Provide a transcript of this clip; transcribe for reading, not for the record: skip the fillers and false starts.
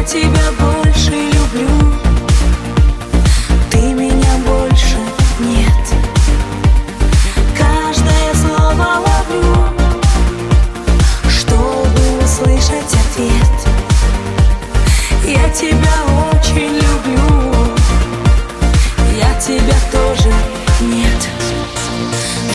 тебя больше люблю, ты меня больше нет. Каждое слово ловлю, чтобы услышать ответ. Я тебя